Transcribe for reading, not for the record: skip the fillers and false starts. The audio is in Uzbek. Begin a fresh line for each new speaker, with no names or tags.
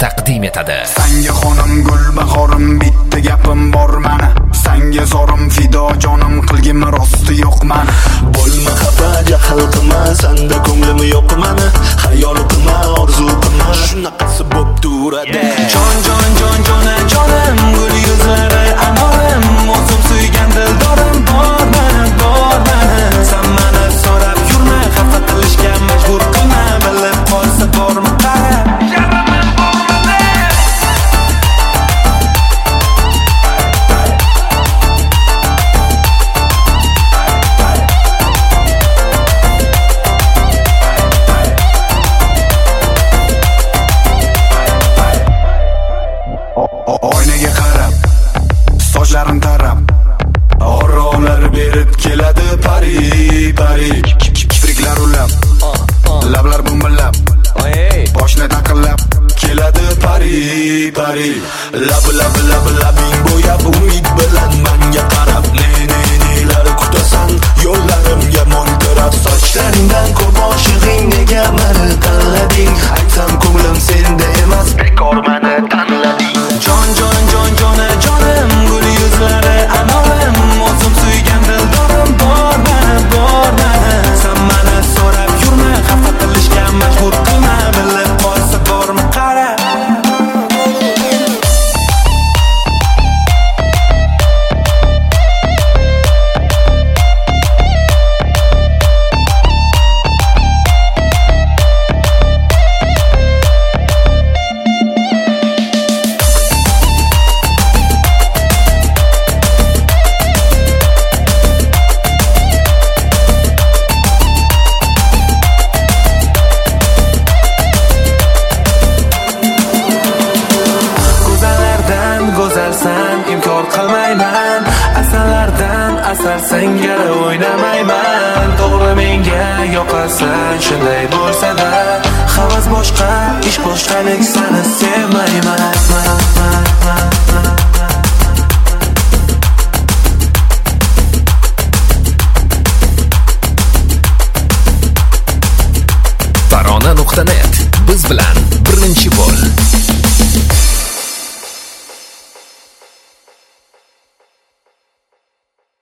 taqdim etadi.
Sanga xonim gul bahorim, bitta gapim bor mani. Sanga zorim fido jonim, qilgim rosti yo'q mani.
Bo'lma xafa, jahl qilma, senda ko'nglim yo'q mani. Xayol qilma, orzu qilma, shunaqasi bo'p turadi.
Jon jonim, gul yuzlari anorim, o'zim suygan dildorim bor mani. Sen meni so'rab yurma, xafa qilishga majbur qilma, bilib qolsa bormi qarab.
Oynaga qarab, sochlarim tarab, orollar berib keladi pari. Kipriklar ulab, lablar bumbillab, boshni taqillab keladi pari. Labing bo'yab umid bilan menga qarab, nelar kutasan, yo'llarimga mo'ltirab. Sochlaringdan ko'p oshig'ing, nega meni tanlading? Aytsam ko'nglim senda emas, bekor meni tanlading.
Jonim, gul yuzlari anorim, o'zim suygan dildorim bor mani. Sen meni so'rab yurma, xafa qilishga majbur qilma, bilib qolsa bormi qarab. Go'zalsan, inkor qilmayman. Asallardan asal singari o'ynamayman. To'g'ri menga yoqasan, shunday bo'lsa-da, havas boshqa, ish boshqalik, seni sevmayman.